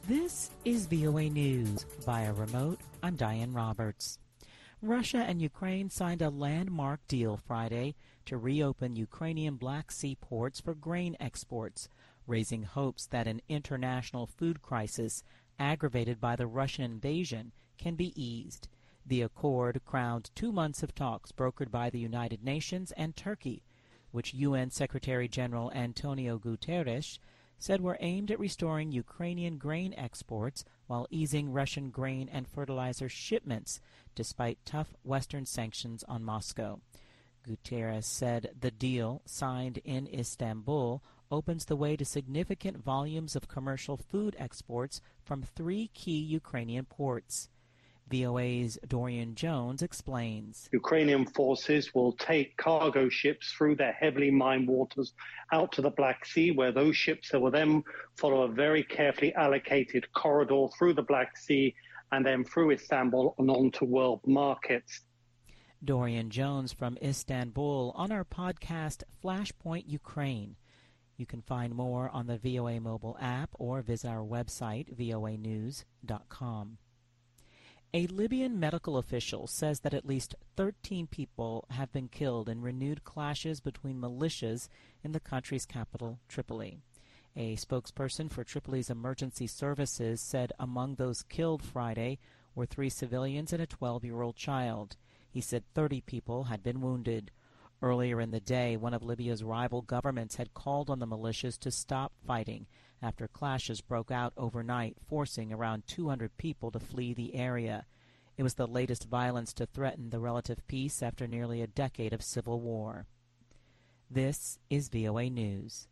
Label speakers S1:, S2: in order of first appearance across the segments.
S1: This is VOA News. Via remote, I'm Diane Roberts. Russia and Ukraine signed a landmark deal Friday to reopen Ukrainian Black Sea ports for grain exports, raising hopes that an international food crisis aggravated by the Russian invasion can be eased. The accord crowned 2 months of talks brokered by the United Nations and Turkey, which UN Secretary General Antonio Guterres said were aimed at restoring Ukrainian grain exports while easing Russian grain and fertilizer shipments, despite tough Western sanctions on Moscow. Guterres said the deal, signed in Istanbul, opens the way to significant volumes of commercial food exports from 3 key Ukrainian ports. VOA's Dorian Jones explains.
S2: Ukrainian forces will take cargo ships through their heavily mined waters out to the Black Sea, where those ships will then follow a very carefully allocated corridor through the Black Sea and then through Istanbul and on to world markets.
S1: Dorian Jones from Istanbul on our podcast Flashpoint Ukraine. You can find more on the VOA mobile app or visit our website, voanews.com. A Libyan medical official says that at least 13 people have been killed in renewed clashes between militias in the country's capital, Tripoli. A spokesperson for Tripoli's emergency services said among those killed Friday were 3 civilians and a 12-year-old child. He said 30 people had been wounded. Earlier in the day, one of Libya's rival governments had called on the militias to stop fighting after clashes broke out overnight, forcing around 200 people to flee the area. It was the latest violence to threaten the relative peace after nearly a decade of civil war. This is VOA News.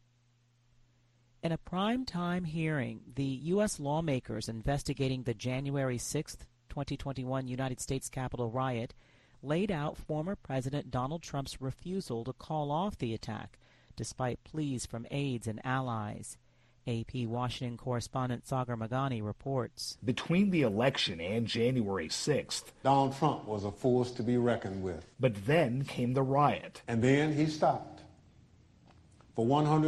S1: In a prime-time hearing, the U.S. lawmakers investigating the January 6, 2021 United States Capitol riot laid out former President Donald Trump's refusal to call off the attack, despite pleas from aides and allies. AP Washington correspondent Sagar Meghani reports.
S3: Between the election and January 6th,
S4: Donald Trump was a force to be reckoned with.
S3: But then came the riot.
S4: And then he stopped. For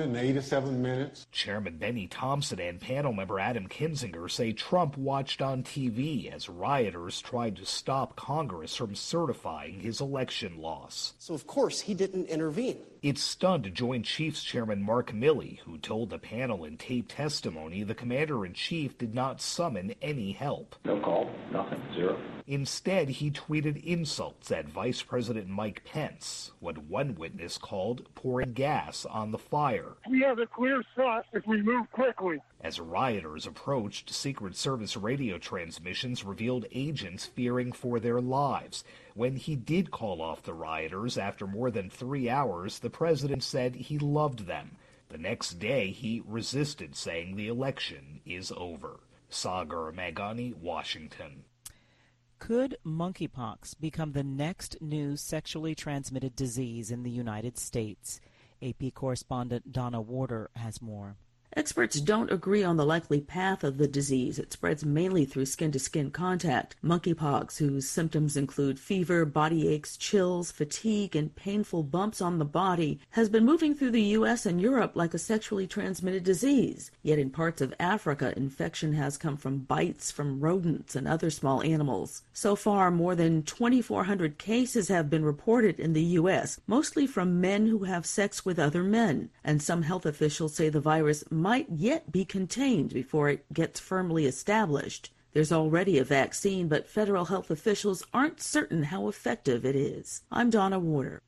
S4: 187 minutes.
S3: Chairman Benny Thompson and panel member Adam Kinzinger say Trump watched on TV as rioters tried to stop Congress from certifying his election loss.
S5: So, of course, he didn't intervene.
S3: It stunned Joint Chiefs Chairman Mark Milley, who told the panel in taped testimony the commander-in-chief did not summon any help.
S6: No call, nothing, zero.
S3: Instead, he tweeted insults at Vice President Mike Pence, what one witness called pouring gas on the fire.
S7: We have a clear shot if we move quickly.
S3: As rioters approached, Secret Service radio transmissions revealed agents fearing for their lives. When he did call off the rioters after more than 3 hours, the president said he loved them. The next day, he resisted, saying the election is over. Sagar Meghani, Washington.
S1: Could monkeypox become the next new sexually transmitted disease in the United States? AP correspondent Donna Warder has more.
S8: Experts don't agree on the likely path of the disease. It spreads mainly through skin-to-skin contact. Monkeypox, whose symptoms include fever, body aches, chills, fatigue, and painful bumps on the body, has been moving through the U.S. and Europe like a sexually transmitted disease. Yet in parts of Africa, infection has come from bites from rodents and other small animals. So far, more than 2,400 cases have been reported in the U.S., mostly from men who have sex with other men. And some health officials say the virus might yet be contained before it gets firmly established. There's already a vaccine, but federal health officials aren't certain how effective it is. I'm Donna Warder.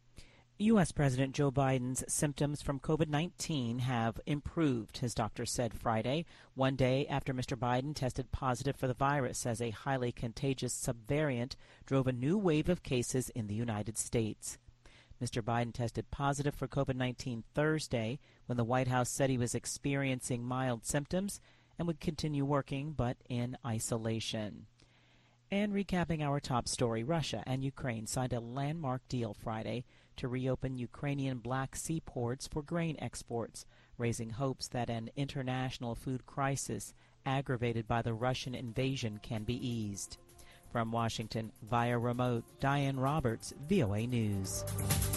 S1: U.S. President Joe Biden's symptoms from COVID-19 have improved, his doctor said Friday, one day after Mr. Biden tested positive for the virus as a highly contagious subvariant drove a new wave of cases in the United States. Mr. Biden tested positive for COVID-19 Thursday when the White House said he was experiencing mild symptoms and would continue working, but in isolation. And recapping our top story, Russia and Ukraine signed a landmark deal Friday to reopen Ukrainian Black Sea ports for grain exports, raising hopes that an international food crisis aggravated by the Russian invasion can be eased. From Washington, via remote, Diane Roberts, VOA News.